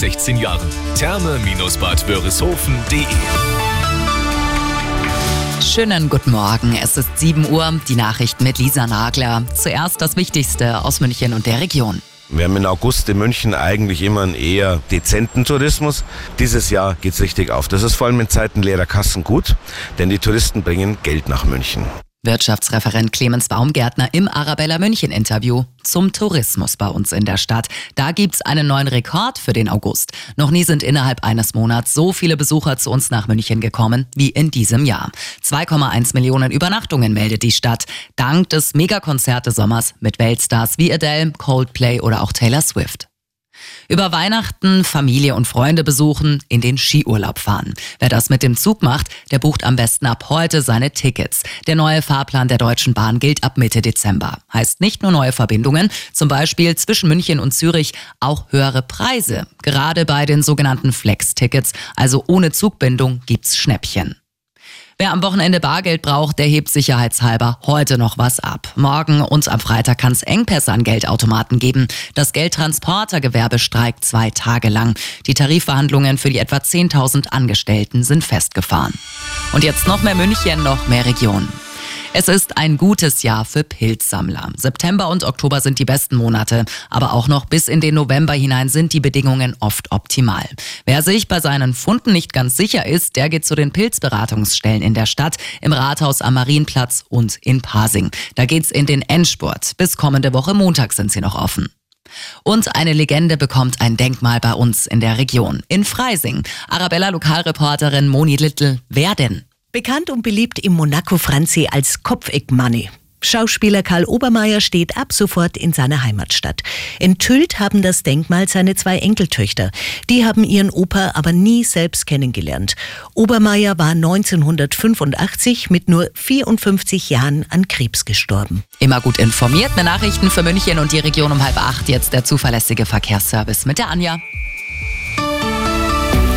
16 Jahren. Therme-Bad Wörishofen.de. Schönen guten Morgen, es ist 7 Uhr, die Nachrichten mit Lisa Nagler. Zuerst das Wichtigste aus München und der Region. Wir haben im August in München eigentlich immer einen eher dezenten Tourismus. Dieses Jahr geht's richtig auf. Das ist vor allem in Zeiten leerer Kassen gut, denn die Touristen bringen Geld nach München. Wirtschaftsreferent Clemens Baumgärtner im Arabella München Interview zum Tourismus bei uns in der Stadt. Da gibt's einen neuen Rekord für den August. Noch nie sind innerhalb eines Monats so viele Besucher zu uns nach München gekommen wie in diesem Jahr. 2,1 Millionen Übernachtungen meldet die Stadt, dank des Megakonzert des Sommers mit Weltstars wie Adele, Coldplay oder auch Taylor Swift. Über Weihnachten Familie und Freunde besuchen, in den Skiurlaub fahren. Wer das mit dem Zug macht, der bucht am besten ab heute seine Tickets. Der neue Fahrplan der Deutschen Bahn gilt ab Mitte Dezember. Heißt nicht nur neue Verbindungen, zum Beispiel zwischen München und Zürich, auch höhere Preise. Gerade bei den sogenannten Flex-Tickets, also ohne Zugbindung, gibt's Schnäppchen. Wer am Wochenende Bargeld braucht, der hebt sicherheitshalber heute noch was ab. Morgen und am Freitag kann es Engpässe an Geldautomaten geben. Das Geldtransportergewerbe streikt 2 Tage lang. Die Tarifverhandlungen für die etwa 10.000 Angestellten sind festgefahren. Und jetzt noch mehr München, noch mehr Region. Es ist ein gutes Jahr für Pilzsammler. September und Oktober sind die besten Monate, aber auch noch bis in den November hinein sind die Bedingungen oft optimal. Wer sich bei seinen Funden nicht ganz sicher ist, der geht zu den Pilzberatungsstellen in der Stadt, im Rathaus am Marienplatz und in Pasing. Da geht's in den Endspurt. Bis kommende Woche Montag sind sie noch offen. Und eine Legende bekommt ein Denkmal bei uns in der Region. In Freising. Arabella-Lokalreporterin Moni Little. Wer denn? Bekannt und beliebt im Monaco-Franzi als Kopfeck-Manni. Schauspieler Karl Obermeier steht ab sofort in seiner Heimatstadt. Enthüllt haben das Denkmal seine 2 Enkeltöchter. Die haben ihren Opa aber nie selbst kennengelernt. Obermeier war 1985 mit nur 54 Jahren an Krebs gestorben. Immer gut informiert. Mehr Nachrichten für München und die Region um 7:30. Jetzt der zuverlässige Verkehrsservice mit der Anja.